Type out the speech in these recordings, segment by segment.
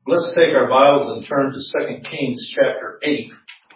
Let's take our Bibles and turn to 2 Kings chapter 8.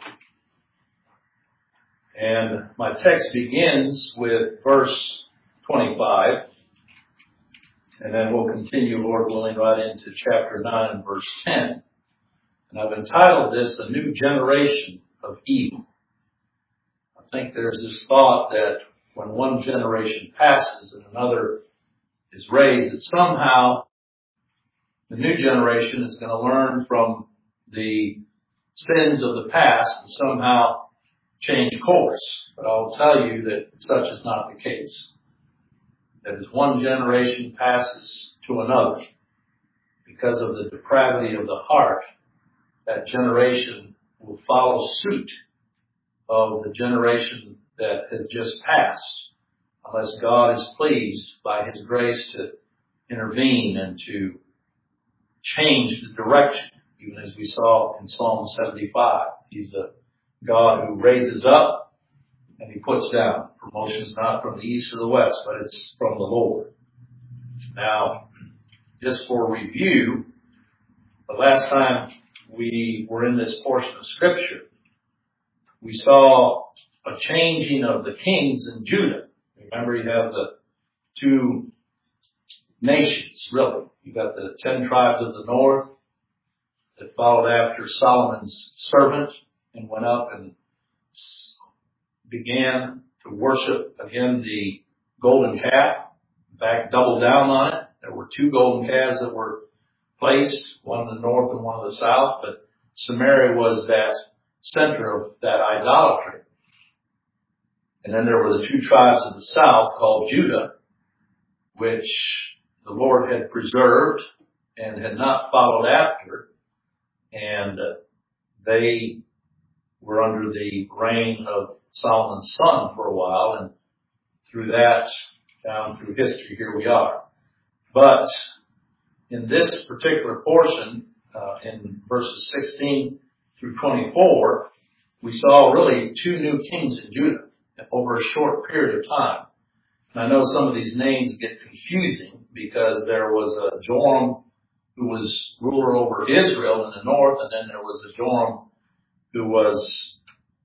And my text begins with verse 25. And then we'll continue, Lord willing, right into chapter 9 and verse 10. And I've entitled this, A New Generation of Evil. I think there's this thought that when one generation passes and another is raised, that somehow the new generation is going to learn from the sins of the past and somehow change course. But I'll tell you that such is not the case. That as one generation passes to another, because of the depravity of the heart, that generation will follow suit of the generation that has just passed, unless God is pleased by His grace to intervene and to change the direction, even as we saw in Psalm 75. He's a God who raises up and He puts down. Promotion is not from the east or the west, but it's from the Lord. Now, just for review, the last time we were in this portion of Scripture, we saw a changing of the kings in Judah. Remember, you have the two nations, really. You got the 10 tribes of the north that followed after Solomon's servant and went up and began to worship again the golden calf. In fact, doubled down on it. There were two golden calves that were placed, one in the north and one in the south, but Samaria was that center of that idolatry. And then there were the two tribes of the south called Judah, which the Lord had preserved and had not followed after, and they were under the reign of Solomon's son for a while, and through that, down through history, here we are. But in this particular portion, in verses 16 through 24, we saw really two new kings in Judah over a short period of time. And I know some of these names get confusing because there was a Joram who was ruler over Israel in the north, and then there was a Joram who was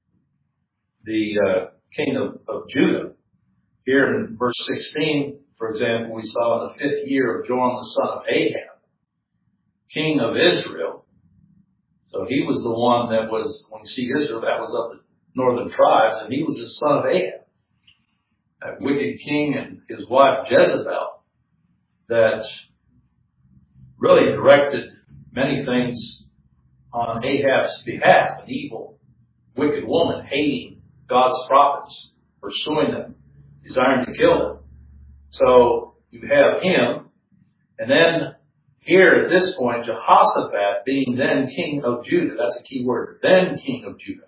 the king of Judah. Here in verse 16, for example, we saw in the 5th year of Joram the son of Ahab, king of Israel. So he was the one that was, when you see Israel, that was of the northern tribes, and he was the son of Ahab, that wicked king, and his wife Jezebel, that really directed many things on Ahab's behalf, an evil, wicked woman, hating God's prophets, pursuing them, desiring to kill them. So you have him, and then here at this point, Jehoshaphat being then king of Judah. That's a key word, then king of Judah.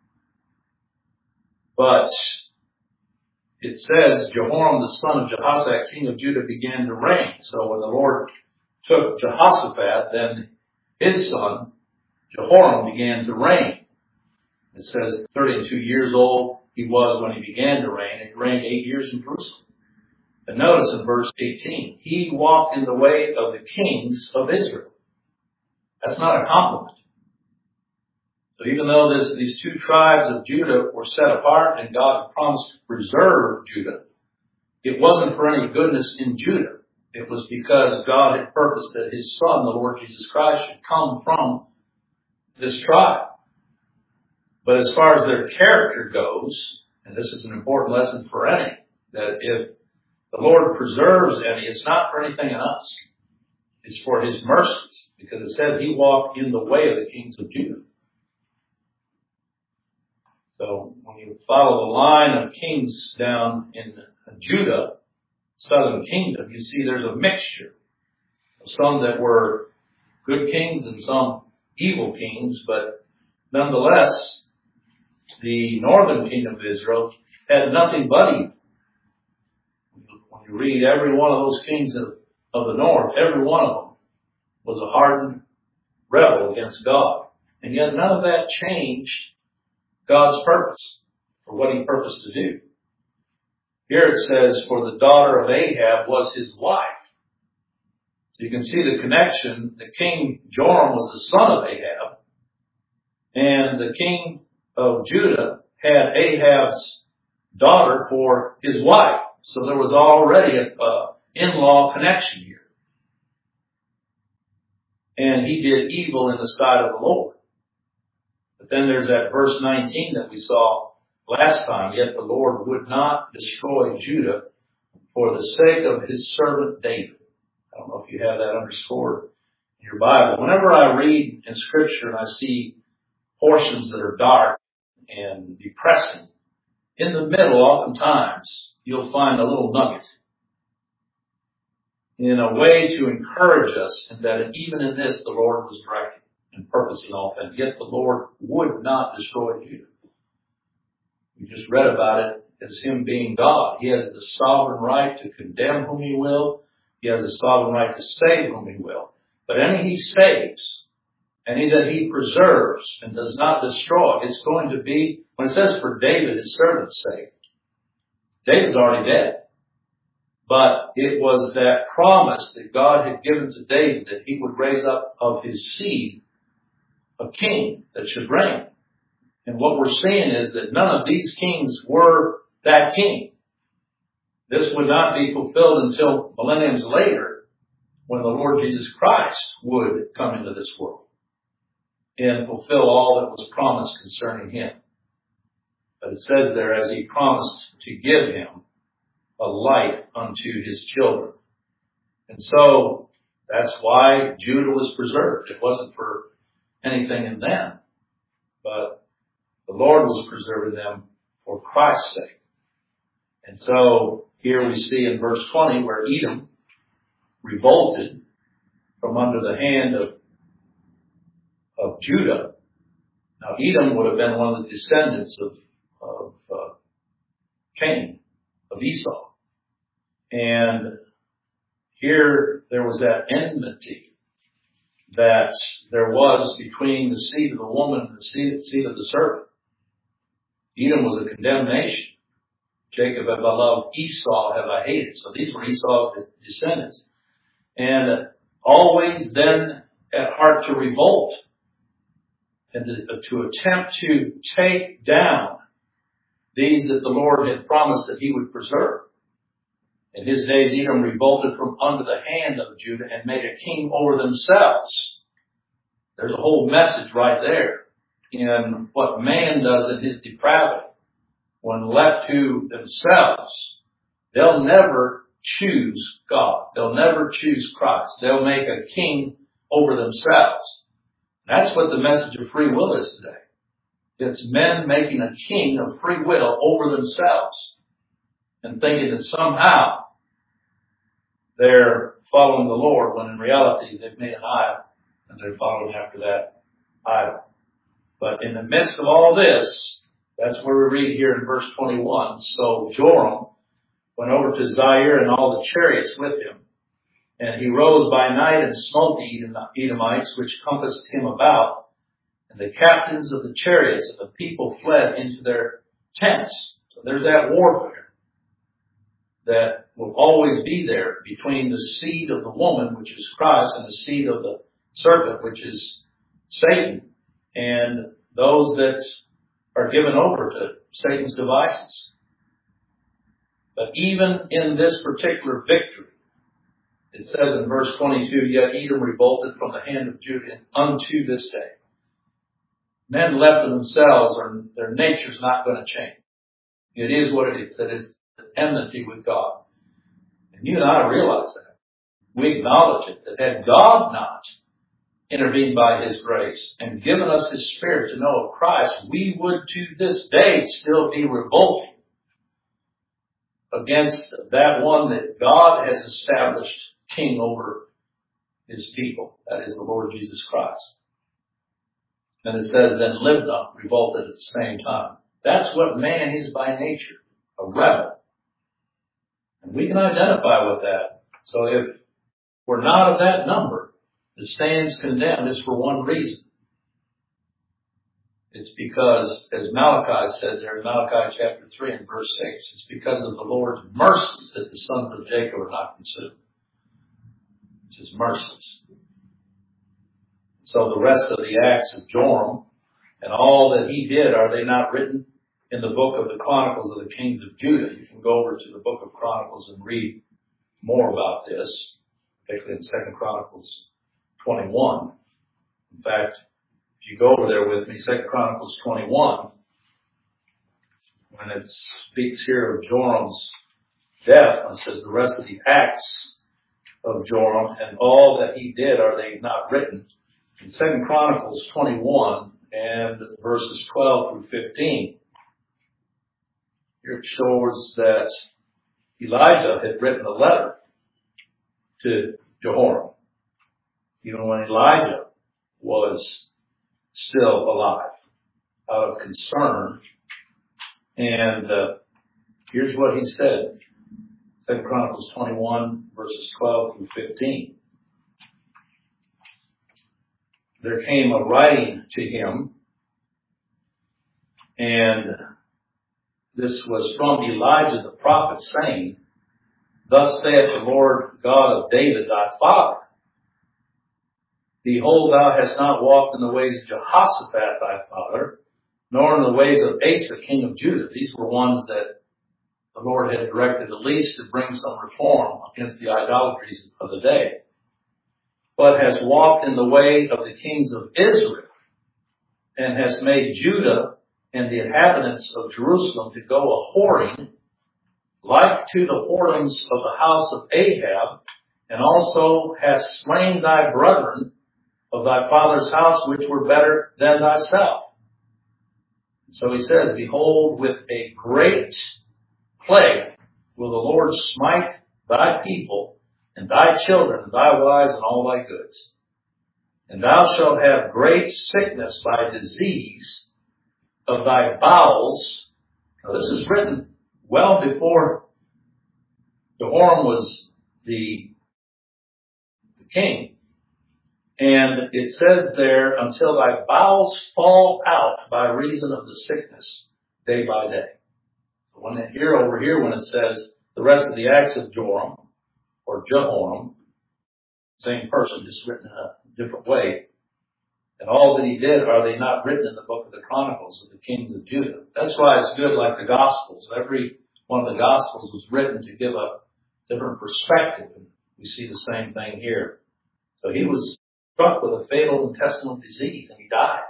But it says Jehoram the son of Jehoshaphat, king of Judah, began to reign. So when the Lord took Jehoshaphat, then his son, Jehoram, began to reign. It says 32 years old he was when he began to reign, and he reigned 8 years in Jerusalem. And notice in verse 18, he walked in the way of the kings of Israel. That's not a compliment. So even though these two tribes of Judah were set apart and God had promised to preserve Judah, it wasn't for any goodness in Judah. It was because God had purposed that His Son, the Lord Jesus Christ, should come from this tribe. But as far as their character goes, and this is an important lesson for any, that if the Lord preserves any, it's not for anything in us. It's for His mercies, because it says He walked in the way of the kings of Judah. So when you follow the line of kings down in Judah, southern kingdom, you see there's a mixture of some that were good kings and some evil kings, but nonetheless, the northern kingdom of Israel had nothing but evil. When you read every one of those kings of the north, every one of them was a hardened rebel against God. And yet none of that changed God's purpose for what He purposed to do. Here it says, for the daughter of Ahab was his wife. So you can see the connection. The king Joram was the son of Ahab, and the king of Judah had Ahab's daughter for his wife. So there was already an in-law connection here. And he did evil in the sight of the Lord. But then there's that verse 19 that we saw last time. Yet the Lord would not destroy Judah for the sake of his servant David. I don't know if you have that underscored in your Bible. Whenever I read in Scripture and I see portions that are dark and depressing, in the middle, oftentimes, you'll find a little nugget in a way to encourage us, and that even in this, the Lord was directing and purposing all things. Yet the Lord would not destroy Judah. We just read about it as him being God. He has the sovereign right to condemn whom he will. He has the sovereign right to save whom he will. But any he saves, any that he preserves and does not destroy, it's going to be, when it says for David, his servant's sake, David's already dead. But it was that promise that God had given to David that he would raise up of his seed a king that should reign. And what we're seeing is that none of these kings were that king. This would not be fulfilled until millenniums later, when the Lord Jesus Christ would come into this world and fulfill all that was promised concerning him. But it says there, as he promised to give him a life unto his children. And so that's why Judah was preserved. It wasn't for anything in them, but the Lord was preserving them for Christ's sake. And so here we see in verse 20 where Edom revolted from under the hand of Judah. Now Edom would have been one of the descendants of Cain, of Esau. And here there was that enmity that there was between the seed of the woman and the seed of the serpent. Edom was a condemned nation. Jacob have I loved, Esau have I hated. So these were Esau's descendants. And always then at heart to revolt and to attempt to take down these that the Lord had promised that he would preserve. In his days, Edom revolted from under the hand of Judah and made a king over themselves. There's a whole message right there in what man does in his depravity. When left to themselves, they'll never choose God. They'll never choose Christ. They'll make a king over themselves. That's what the message of free will is today. It's men making a king of free will over themselves and thinking that somehow they're following the Lord, when in reality they've made an idol and they're following after that idol. But in the midst of all this, that's where we read here in verse 21. So Joram went over to Zair and all the chariots with him. And he rose by night and smote the Edomites which compassed him about. And the captains of the chariots of the people fled into their tents. So there's that warfare that will always be there between the seed of the woman, which is Christ, and the seed of the serpent, which is Satan, and those that are given over to Satan's devices. But even in this particular victory, it says in verse 22, yet Edom revolted from the hand of Judah unto this day. Men left to themselves, their nature's not going to change. It is what it is. It is enmity with God. And you and I realize that. We acknowledge it, that had God not intervened by his grace and given us his Spirit to know of Christ, we would to this day still be revolting against that one that God has established king over his people. That is the Lord Jesus Christ. And it says, then Libnah revolted at the same time. That's what man is by nature, a rebel. And we can identify with that. So if we're not of that number that stands condemned, it's for one reason. It's because, as Malachi said there in Malachi chapter 3 and verse 6, it's because of the Lord's mercies that the sons of Jacob are not consumed. It's His mercies. So the rest of the acts of Joram and all that he did, are they not written in the book of the Chronicles of the Kings of Judah? You can go over to the book of Chronicles and read more about this, particularly in 2 Chronicles 21. In fact, if you go over there with me, 2 Chronicles 21, when it speaks here of Joram's death, it says the rest of the acts of Joram and all that he did, are they not written? In 2 Chronicles 21 and verses 12 through 15, here it shows that Elijah had written a letter to Jehoram, even when Elijah was still alive, out of concern. And here's what he said, 2 Chronicles 21, verses 12 through 15. There came a writing to him, and this was from Elijah the prophet, saying, Thus saith the Lord God of David thy father, Behold, thou hast not walked in the ways of Jehoshaphat thy father, nor in the ways of Asa king of Judah. These were ones that the Lord had directed at least to bring some reform against the idolatries of the day, but has walked in the way of the kings of Israel, and has made Judah and the inhabitants of Jerusalem to go a-whoring, like to the whorings of the house of Ahab, and also hast slain thy brethren of thy father's house, which were better than thyself. So he says, Behold, with a great plague will the Lord smite thy people, and thy children, and thy wives, and all thy goods. And thou shalt have great sickness by disease of thy bowels. Now this is written well before Jehoram was the king. And it says there, until thy bowels fall out by reason of the sickness, day by day. So when over here, when it says the rest of the acts of Joram, or Jehoram, same person, just written in a different way, and all that he did, are they not written in the book of the Chronicles of the Kings of Judah? That's why it's good, like the Gospels. Every one of the Gospels was written to give a different perspective. And we see the same thing here. So he was struck with a fatal intestinal disease, and he died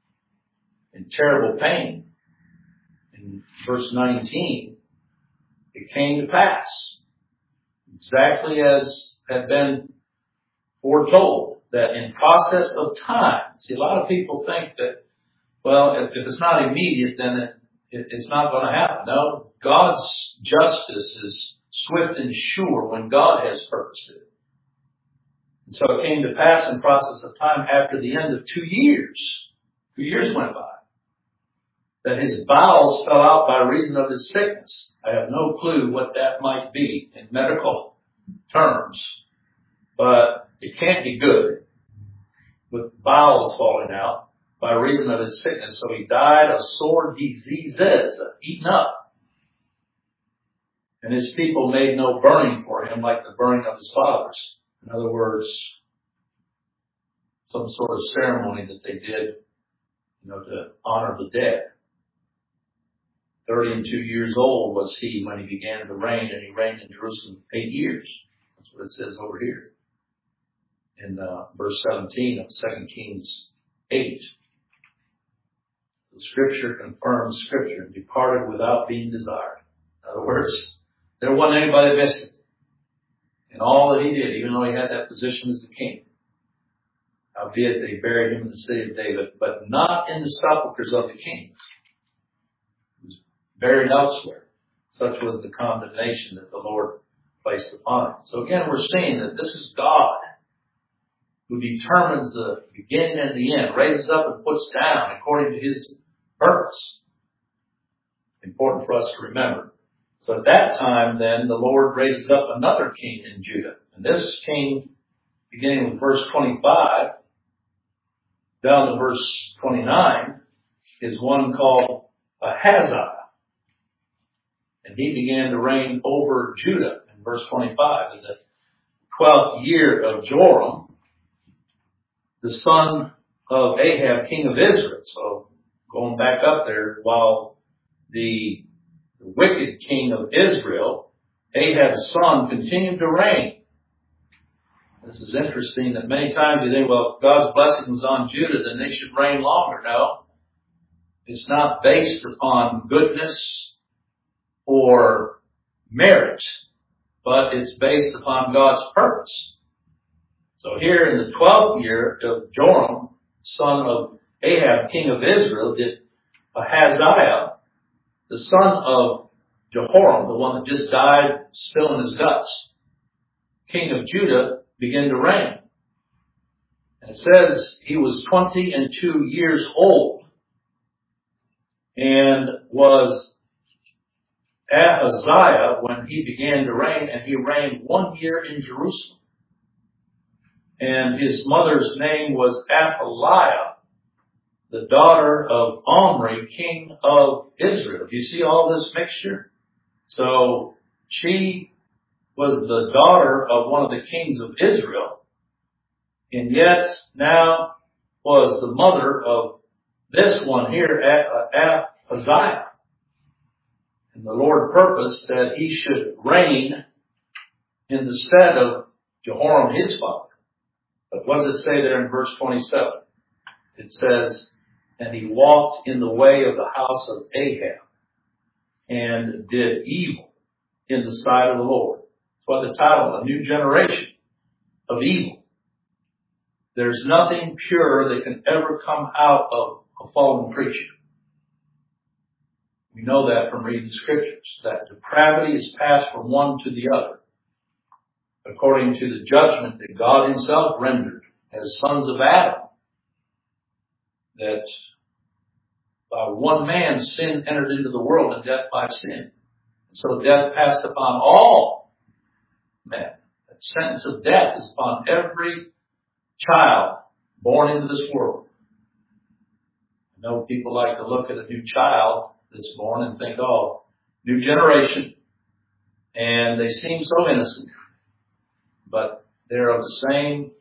in terrible pain. In verse 19, it came to pass, exactly as had been foretold, that in process of time. See, a lot of people think that, well, if it's not immediate, then it's not going to happen. No, God's justice is swift and sure when God has purposed it. And so it came to pass in process of time, after the end of 2 years, 2 years went by, that his bowels fell out by reason of his sickness. I have no clue what that might be in medical terms, but it can't be good with bowels falling out by reason of his sickness. So he died of sore diseases, eaten up. And his people made no burning for him like the burning of his fathers. In other words, some sort of ceremony that they did, to honor the dead. 32 years old was he when he began to reign, and he reigned in Jerusalem 8 years. That's what it says over here in verse 17 of 2 Kings 8. The Scripture confirms Scripture, and departed without being desired. In other words, there wasn't anybody missing in all that he did, even though he had that position as the king. Howbeit they buried him in the city of David, but not in the sepulchres of the kings. He was buried elsewhere. Such was the condemnation that the Lord placed upon him. So again, we're seeing that this is God who determines the beginning and the end, raises up and puts down according to his purpose. Important for us to remember. So at that time, then, the Lord raises up another king in Judah. And this king, beginning with verse 25, down to verse 29, is one called Ahaziah. And he began to reign over Judah in verse 25. And the 12th year of Joram, the son of Ahab, king of Israel. So going back up there, while the wicked king of Israel, Ahab's son, continued to reign. This is interesting that many times you think, well, if God's blessing was on Judah, then they should reign longer. No. It's not based upon goodness or merit, but it's based upon God's purpose. So here in the 12th year of Joram, son of Ahab, king of Israel, did Ahaziah, the son of Jehoram, the one that just died spilling his guts, king of Judah, begin to reign. And it says he was 22 years old and was Ahaziah when he began to reign, and he reigned 1 year in Jerusalem. And his mother's name was Athaliah, the daughter of Omri, king of Israel. Do you see all this mixture? So she was the daughter of one of the kings of Israel, and yet now was the mother of this one here, Ahaziah. And the Lord purposed that he should reign in the stead of Jehoram, his father. But what does it say there in verse 27? It says, and he walked in the way of the house of Ahab and did evil in the sight of the Lord. That's why the title, A New Generation of Evil. There's nothing pure that can ever come out of a fallen creature. We know that from reading the scriptures, that depravity is passed from one to the other, according to the judgment that God himself rendered as sons of Adam, that by one man sin entered into the world, and death by sin. So death passed upon all men. That sentence of death is upon every child born into this world. I know people like to look at a new child that's born and think, oh, new generation. And they seem so innocent. But they're of the same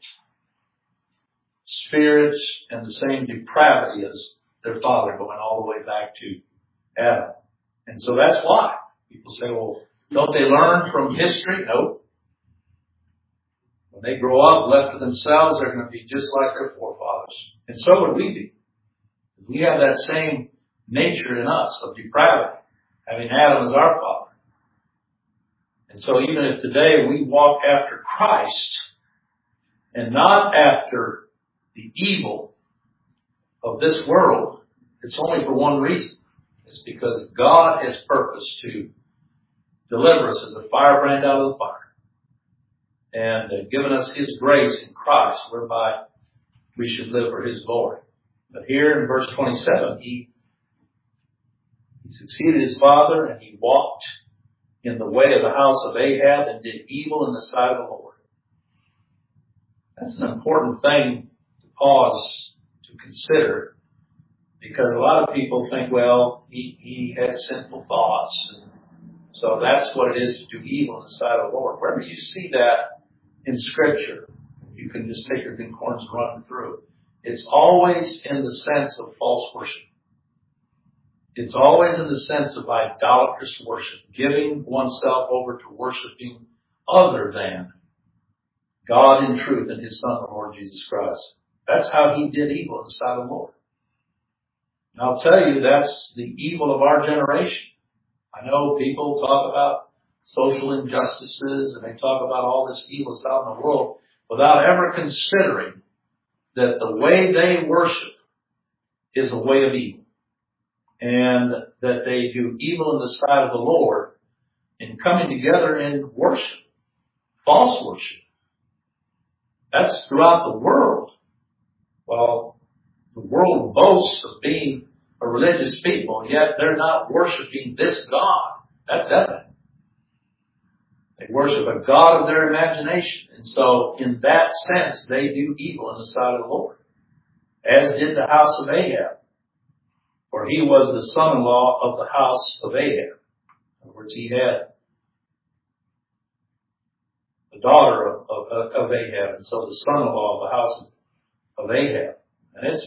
spirit and the same depravity as their father, going all the way back to Adam. And so that's why people say, well, don't they learn from history? Nope. When they grow up left to themselves, they're going to be just like their forefathers. And so would we be. Because we have that same nature in us of depravity, having Adam as our father. And so even if today we walk after Christ and not after the evil of this world, it's only for one reason. It's because God has purposed to deliver us as a firebrand out of the fire, and given us his grace in Christ, whereby we should live for his glory. But here in verse 27, he succeeded his father, and he walked in the way of the house of Ahab and did evil in the sight of the Lord. That's an important thing to pause to consider, because a lot of people think, well, he had sinful thoughts, and so that's what it is to do evil in the sight of the Lord. Wherever you see that in Scripture, you can just take your concordance and run through. It's always in the sense of false worship. It's always in the sense of idolatrous worship, giving oneself over to worshiping other than God in truth and his Son, the Lord Jesus Christ. That's how he did evil in the sight of the Lord. And I'll tell you, that's the evil of our generation. I know people talk about social injustices and they talk about all this evil that's out in the world without ever considering that the way they worship is a way of evil, and that they do evil in the sight of the Lord in coming together in worship, false worship. That's throughout the world. Well, the world boasts of being a religious people, yet they're not worshiping this God. That's evident. They worship a God of their imagination. And so, in that sense, they do evil in the sight of the Lord, as did the house of Ahab. For he was the son-in-law of the house of Ahab. In other words, he had the daughter of of Ahab, and so the son-in-law of the house of Ahab. And it's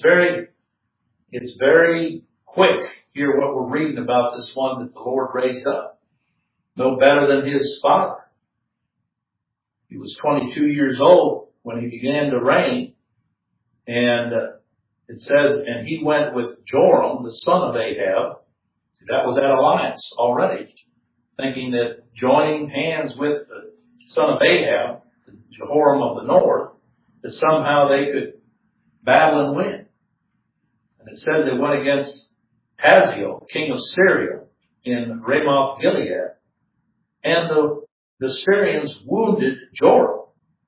very quick here what we're reading about this one that the Lord raised up. No better than his father. He was 22 years old when he began to reign. And it says, and he went with Joram, the son of Ahab. See, that was that alliance already. Thinking that joining hands with the son of Ahab, the Jehoram of the north, that somehow they could battle and win. And it says they went against Hazael, king of Syria, in Ramoth Gilead. And the Syrians wounded Joram.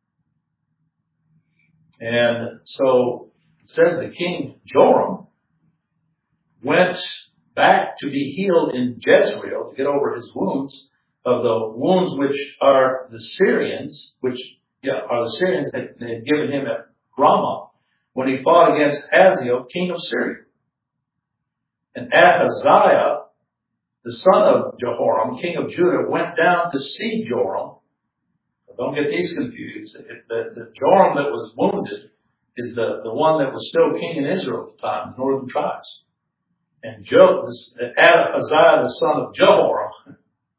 And so it says the king Joram went back to be healed in Jezreel to get over his wounds, of the wounds which are the Syrians, are the Syrians that they had given him at Ramah when he fought against Hazael, king of Syria. And Ahaziah, the son of Jehoram, king of Judah, went down to see Joram. Don't get these confused. The Joram that was wounded is the one that was still king in Israel at the time, the northern tribes. And Ahaziah, the son of Jehoram,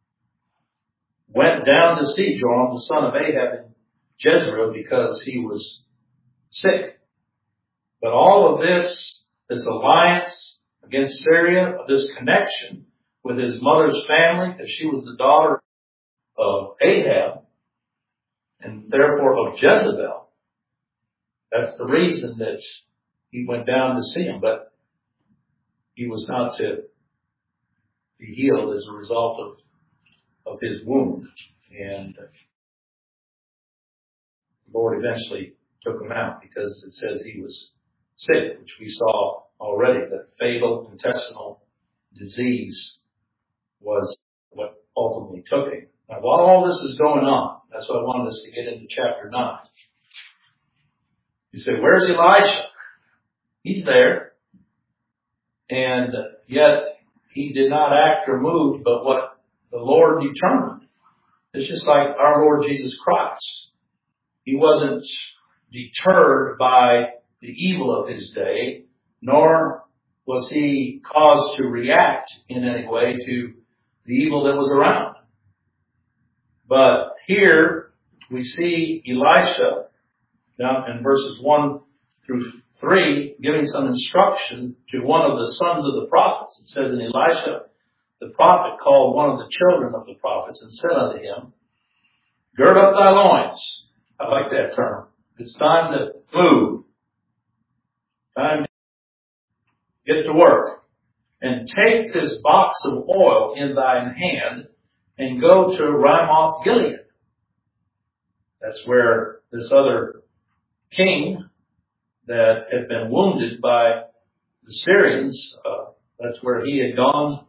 went down to see Joram, the son of Ahab, in Jezreel because he was sick. But all of this alliance against Syria, this connection with his mother's family, that she was the daughter of Ahab, and therefore of Jezebel. That's the reason that he went down to see him, but he was not to be healed as a result of his wound. And the Lord eventually took him out because it says he was sick, which we saw already, that fatal intestinal disease was what ultimately took him. Now, while all this is going on, that's why I wanted us to get into chapter 9. You say, where's Elisha? He's there. And yet, he did not act or move, but what the Lord determined. It's just like our Lord Jesus Christ. He wasn't deterred by the evil of his day, nor was he caused to react in any way to the evil that was around. But here we see Elisha, down in verses 1 through 3, giving some instruction to one of the sons of the prophets. It says, and Elisha, the prophet, called one of the children of the prophets and said unto him, gird up thy loins. I like that term. It's time to move. Time to get to work. And take this box of oil in thine hand and go to Ramoth Gilead. That's where this other king that had been wounded by the Syrians, that's where he had gone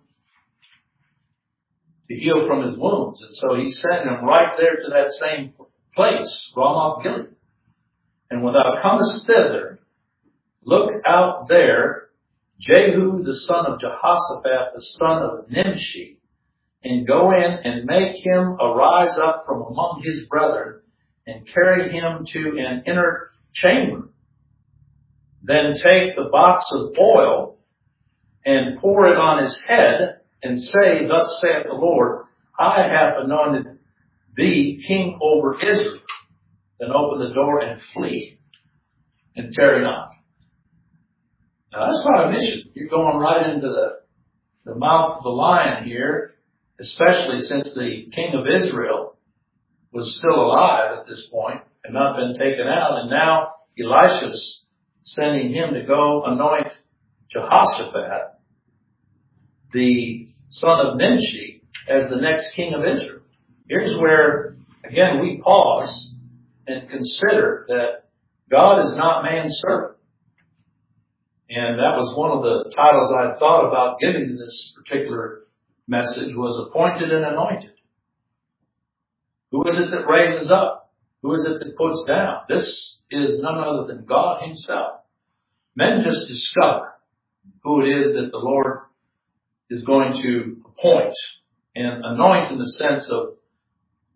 to heal from his wounds. And so he sent him right there to that same place, Ramoth Gilead. And when thou comest thither, look out there Jehu the son of Jehoshaphat, the son of Nimshi, and go in and make him arise up from among his brethren, and carry him to an inner chamber. Then take the box of oil and pour it on his head, and say, thus saith the Lord, I have anointed thee king over Israel. Then open the door and flee, and tarry not. Now that's quite a mission. You're going right into the mouth of the lion here, especially since the king of Israel was still alive at this point and not been taken out. And now Elisha's sending him to go anoint Jehoshaphat, the son of Nimshi, as the next king of Israel. Here's where, again, we pause and consider that God is not man's servant. And that was one of the titles I had thought about giving to this particular message, was appointed and anointed. Who is it that raises up? Who is it that puts down? This is none other than God himself. Men just discover who it is that the Lord is going to appoint and anoint, in the sense of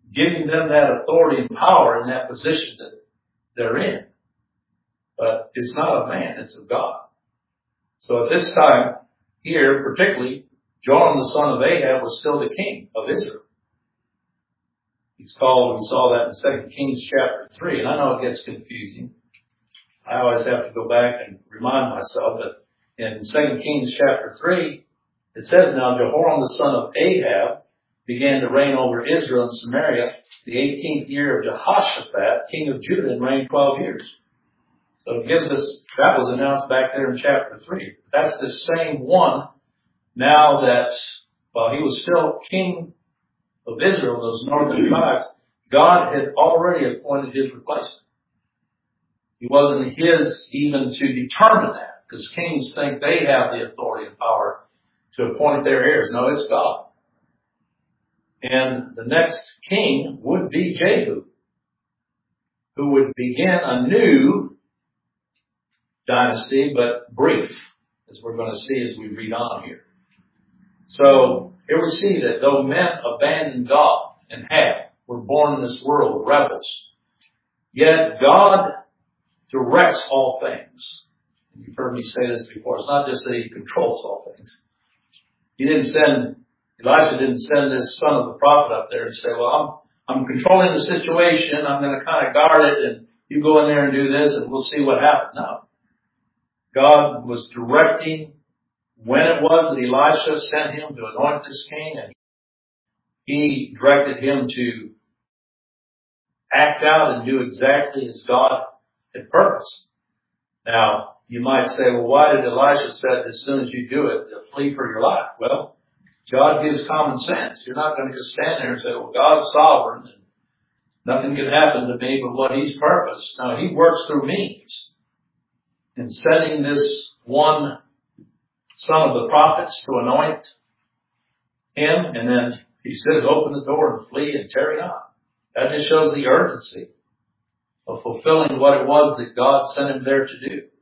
giving them that authority and power in that position that they're in. But it's not of man, it's of God. So at this time here, particularly, Joram the son of Ahab was still the king of Israel. He's called, we saw that in 2 Kings chapter 3, and I know it gets confusing. I always have to go back and remind myself, but in 2 Kings chapter 3, it says, now Jehoram the son of Ahab began to reign over Israel and Samaria the 18th year of Jehoshaphat, king of Judah, and reigned 12 years. So it gives us, that was announced back there in chapter 3. That's the same one now that, while he was still king of Israel, those northern tribes, God had already appointed his replacement. He wasn't his even to determine that, because kings think they have the authority and power to appoint their heirs. No, it's God. And the next king would be Jehu, who would begin a new dynasty, but brief, as we're going to see as we read on here. So here we see that though men abandoned God and were born in this world rebels, yet God directs all things. You've heard me say this before. It's not just that he controls all things. Elisha didn't send this son of the prophet up there and say, well, I'm controlling the situation. I'm going to kind of guard it, and you go in there and do this, and we'll see what happens. No. God was directing when it was that Elisha sent him to anoint this king, and he directed him to act out and do exactly as God had purposed. Now, you might say, well, why did Elisha say as soon as you do it, flee for your life? Well, God gives common sense. You're not going to just stand there and say, well, God's sovereign and nothing can happen to me but what he's purposed. No, he works through means. In sending this one son of the prophets to anoint him, and then he says, open the door and flee and tarry not. That just shows the urgency of fulfilling what it was that God sent him there to do.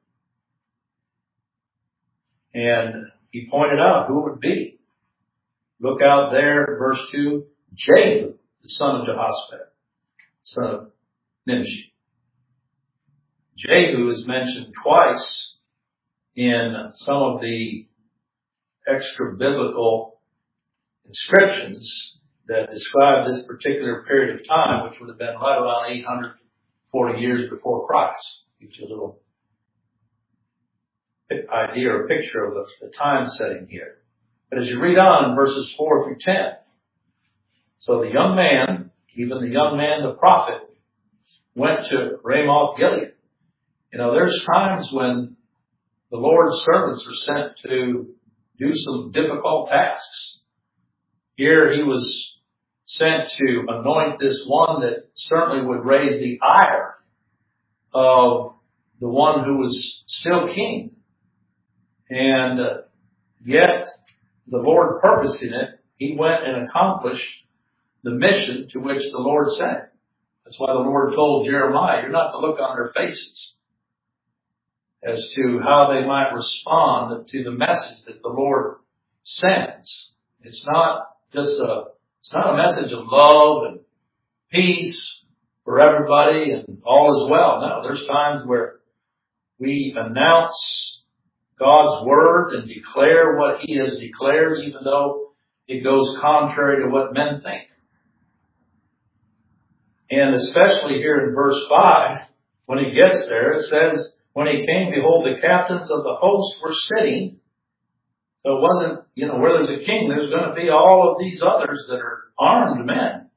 And he pointed out who it would be. Look out there, verse 2, Jehu, the son of Jehoshaphat, son of Nimshi. Jehu is mentioned twice in some of the extra-biblical inscriptions that describe this particular period of time, which would have been right around 840 years before Christ. Gives you a little idea or picture of the time setting here. But as you read on in verses 4 through 10, so the young man, even the young man, the prophet, went to Ramoth Gilead. You know, there's times when the Lord's servants are sent to do some difficult tasks. Here he was sent to anoint this one that certainly would raise the ire of the one who was still king. And yet, the Lord purposing it, he went and accomplished the mission to which the Lord sent him. That's why the Lord told Jeremiah, you're not to look on their faces as to how they might respond to the message that the Lord sends. It's not a message of love and peace for everybody and all is well. No, there's times where we announce God's word and declare what he has declared, even though it goes contrary to what men think. And especially here in verse 5, when he gets there, it says, when he came, behold, the captains of the host were sitting. So it wasn't, where there's a king, there's going to be all of these others that are armed men.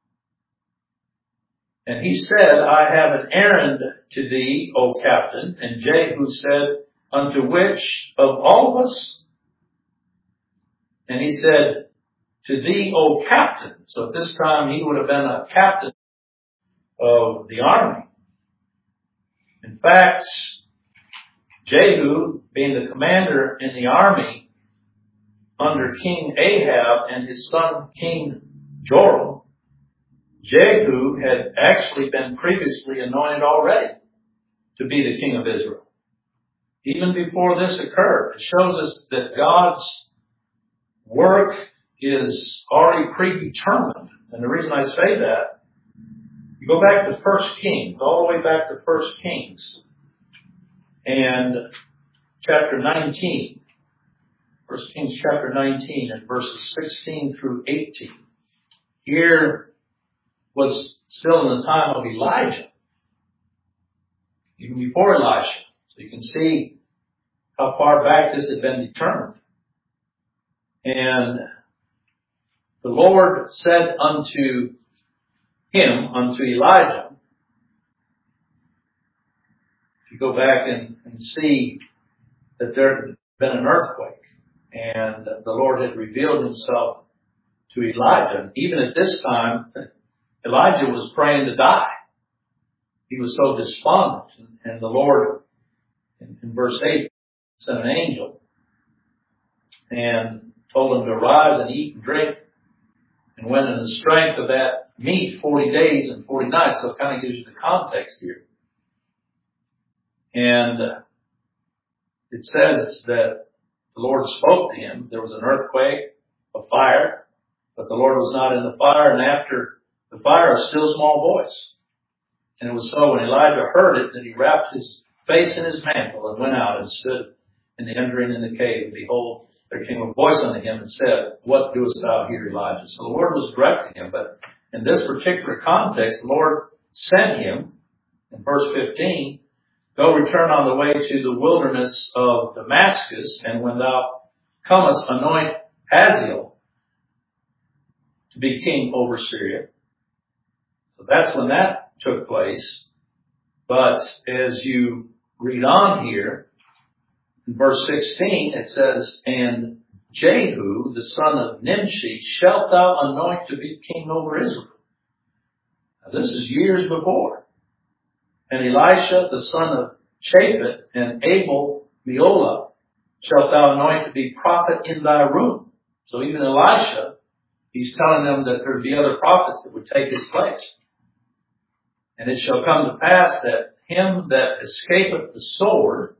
And he said, I have an errand to thee, O captain. And Jehu said, unto which of all of us? And he said, to thee, O captain. So at this time, he would have been a captain of the army. In fact, Jehu, being the commander in the army under King Ahab and his son King Joram, Jehu had actually been previously anointed already to be the king of Israel. Even before this occurred, it shows us that God's work is already predetermined And the reason I say that, you go back to 1 Kings, all the way back to 1 Kings, and chapter 19. 1 Kings chapter 19 and verses 16 through 18. Here was still in the time of Elijah, even before Elisha. So you can see how far back this had been determined. And the Lord said unto him, unto Elijah, if you go back and see that there had been an earthquake, and the Lord had revealed himself to Elijah. And even at this time, Elijah was praying to die. He was so despondent. And the Lord, in verse 8, sent an angel and told him to arise and eat and drink. And went in the strength of that meat 40 days and 40 nights. So it kind of gives you the context here. And it says that the Lord spoke to him. There was an earthquake, a fire, but the Lord was not in the fire. And after the fire, a still small voice. And it was so when Elijah heard it that he wrapped his face in his mantle and went out and stood in the entering in the cave. And behold, there came a voice unto him and said, What doest thou here, Elijah? So the Lord was directing him. But in this particular context, the Lord sent him, in verse 15, Go return on the way to the wilderness of Damascus, and when thou comest, anoint Hazael to be king over Syria. So that's when that took place. But as you read on here, in verse 16, it says, And Jehu, the son of Nimshi, shalt thou anoint to be king over Israel. Now, this is years before. And Elisha, the son of Shaphat, and Abel Meolah, shalt thou anoint to be prophet in thy room. So even Elisha, he's telling them that there would be other prophets that would take his place. And it shall come to pass that him that escapeth the sword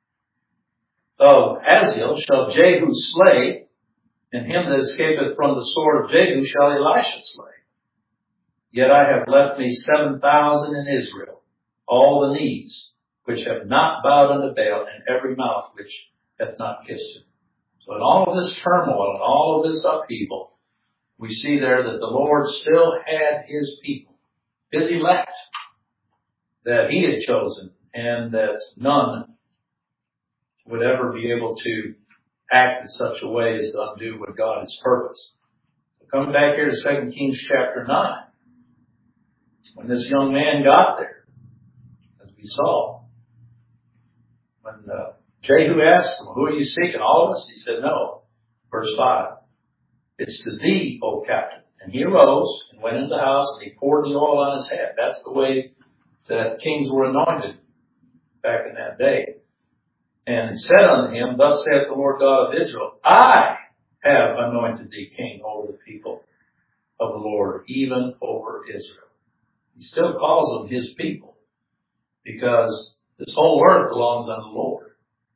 of Hazael shall Jehu slay, and him that escapeth from the sword of Jehu shall Elisha slay. Yet I have left me 7,000 in Israel, all the knees which have not bowed unto Baal, and every mouth which hath not kissed him. So in all of this turmoil and all of this upheaval, we see there that the Lord still had his people, his elect, that he had chosen, and that none would ever be able to act in such a way as to undo what God has purposed. So coming back here to 2 Kings chapter 9, when this young man got there, as we saw, when Jehu asked him, Who are you seeking? All of us? He said, No. Verse 5, It's to thee, O captain. And he arose and went into the house, and he poured the oil on his head. That's the way that kings were anointed back in that day. And said unto him, Thus saith the Lord God of Israel, I have anointed thee king over the people of the Lord, even over Israel. He still calls them his people, because this whole earth belongs unto the Lord.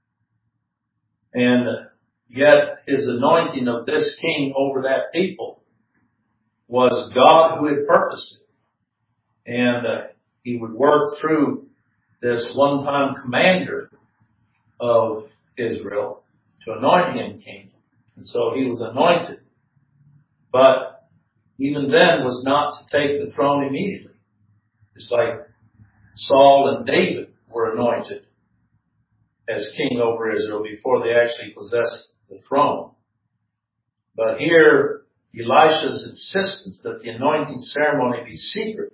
And yet his anointing of this king over that people was God who had purposed it. And he would work through this one-time commander of Israel to anoint him king. And so he was anointed. But even then was not to take the throne immediately. Just like Saul and David were anointed as king over Israel before they actually possessed the throne. But here, Elisha's insistence that the anointing ceremony be secret,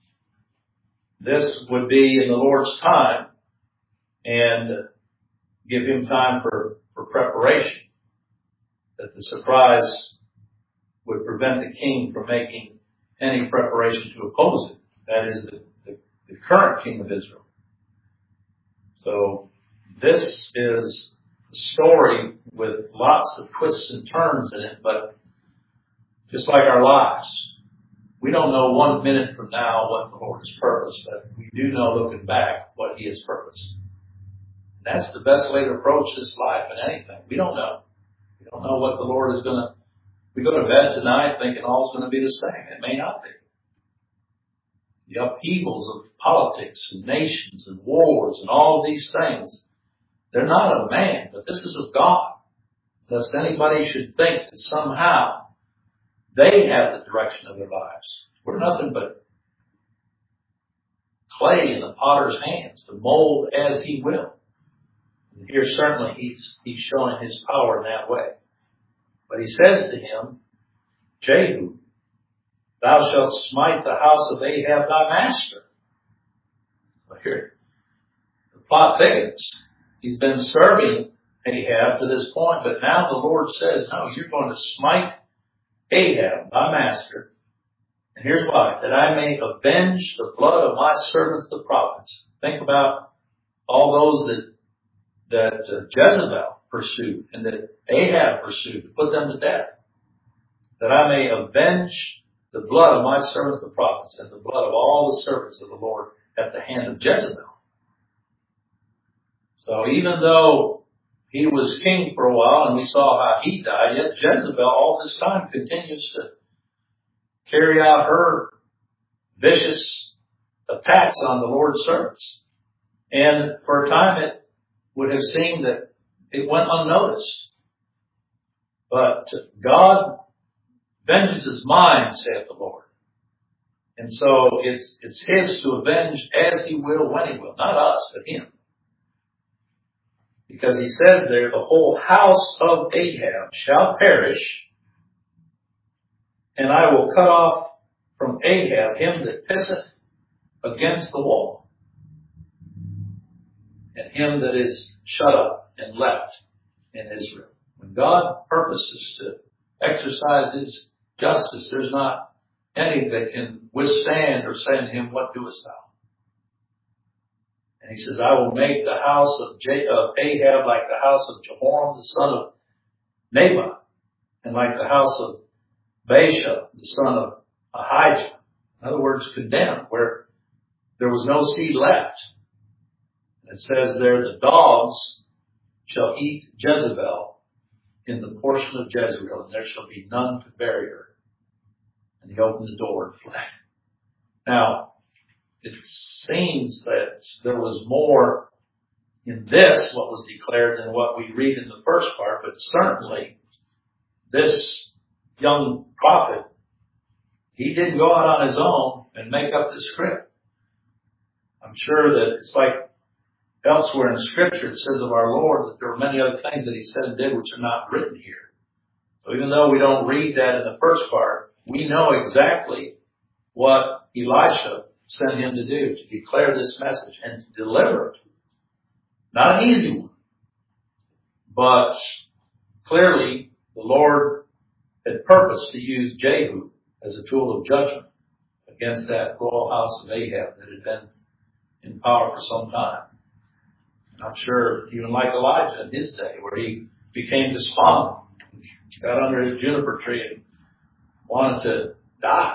this would be in the Lord's time and give him time for preparation. That the surprise would prevent the king from making any preparation to oppose it. That is the current king of Israel. So this is a story with lots of twists and turns in it, but just like our lives, we don't know 1 minute from now what the Lord has purposed, but we do know looking back what he has purposed. And that's the best way to approach this life and anything. We don't know. We don't know what the Lord is going to We go to bed tonight thinking all's going to be the same. It may not be. The upheavals of politics and nations and wars and all of these things, they're not of man, but this is of God. Lest anybody should think that somehow they have the direction of their lives. We're nothing but clay in the potter's hands to mold as he will. And here certainly he's showing his power in that way. But he says to him, Jehu, thou shalt smite the house of Ahab thy master. Well, here, the plot thickens. He's been serving Ahab to this point, but now the Lord says, no, you're going to smite Ahab, thy master. And here's why, that I may avenge the blood of my servants the prophets. Think about all those that Jezebel pursued and that Ahab pursued to put them to death. That I may avenge the blood of my servants the prophets and the blood of all the servants of the Lord at the hand of Jezebel. So even though he was king for a while and we saw how he died, yet Jezebel all this time continues to carry out her vicious attacks on the Lord's servants. And for a time it would have seemed that it went unnoticed. But God, vengeance is mine, saith the Lord. And so it's his to avenge as he will, when he will. Not us, but him. Because he says there, the whole house of Ahab shall perish, and I will cut off from Ahab him that pisseth against the wall, and him that is shut up and left in Israel. When God purposes to exercise his justice, there's not any that can withstand or say to him, what doest thou? And he says, I will make the house of Ahab like the house of Jehoram, the son of Nebat, and like the house of Baasha, the son of Ahijah. In other words, condemned, where there was no seed left. And it says there, the dogs shall eat Jezebel in the portion of Jezreel, and there shall be none to bury her. And he opened the door and fled. Now, it seems that there was more in this, what was declared, than what we read in the first part, but certainly this young prophet, he didn't go out on his own and make up the script. I'm sure that it's like elsewhere in Scripture, it says of our Lord that there were many other things that he said and did which are not written here. So even though we don't read that in the first part, we know exactly what Elisha sent him to do, to declare this message and to deliver it. Not an easy one, but clearly the Lord had purposed to use Jehu as a tool of judgment against that royal house of Ahab that had been in power for some time. And I'm sure even like Elijah in his day, where he became despondent, got under his juniper tree and wanted to die.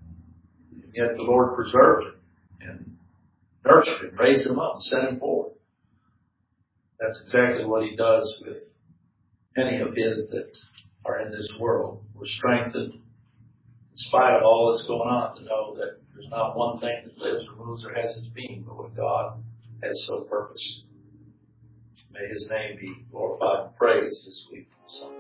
Yet the Lord preserved him and nurtured him, raised him up, and sent him forward. That's exactly what he does with any of his that are in this world. We're strengthened in spite of all that's going on to know that there's not one thing that lives or moves or has its being, but what God has so purposed. May his name be glorified and praised this week.